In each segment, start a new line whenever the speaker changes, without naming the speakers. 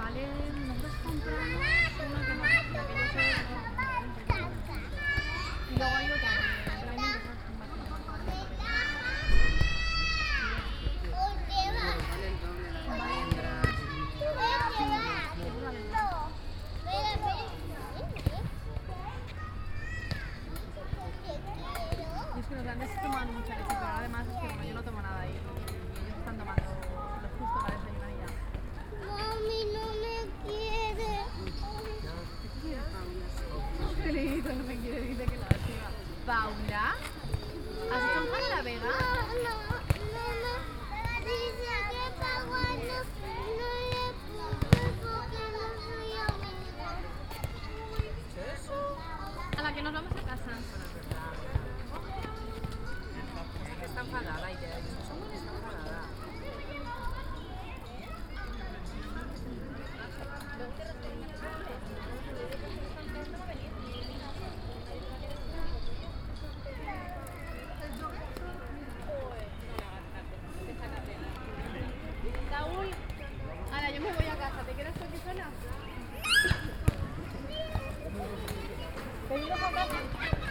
Vale, nosotros compramos una que no, la que yo sé y luego hay otra que realmente son más y es que los grandes toman mucha leche, pero además es que bueno, yo no tomo nada y ellos están tomando lo justo para desayunar y ya.
Mami, no me quiere.
Angelito no me quiere, dice que la chiva. ¿Paula? ¿Has hecho un pan a la vega?
No. Dice que Paula no le puso porque no soy amiga.
A la que nos vamos a casa.
Está enfadada y ya está enfadada.
Raúl, ahora yo me voy a casa. ¿Te quedas tú aquí sola? ¿Te vienes a casa?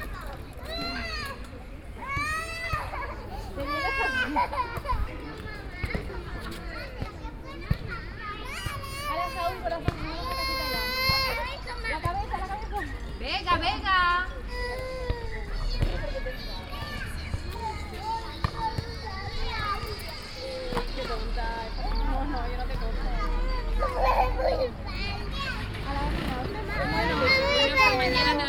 ¿Te vienes aquí? Ahora Saúl, corazón, me voy a casita ya. La cabeza.
¡Venga, venga!
Qué tonta. No, yo no te cojo.
Bueno, hasta mañana.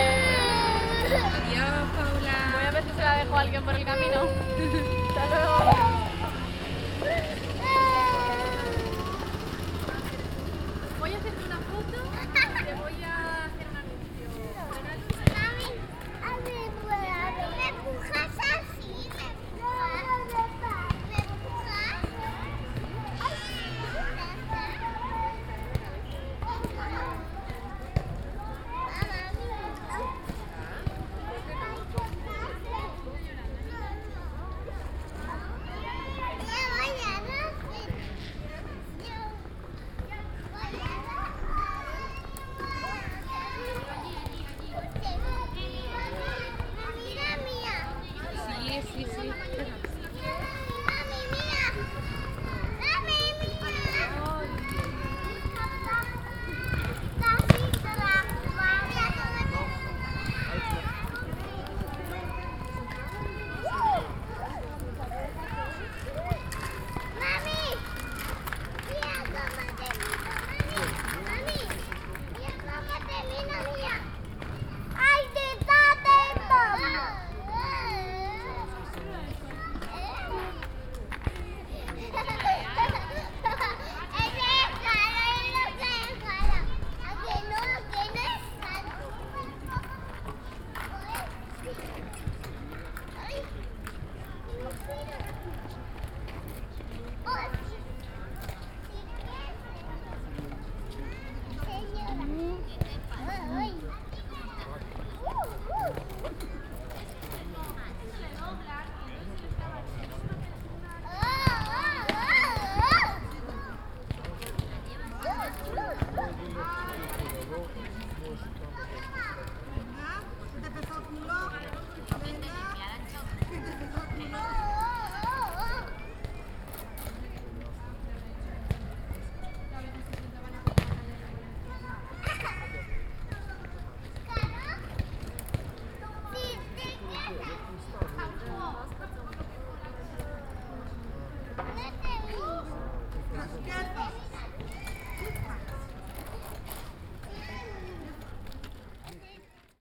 Adiós, Paula.
Voy a ver si se la dejo a alguien por el camino. Hasta luego.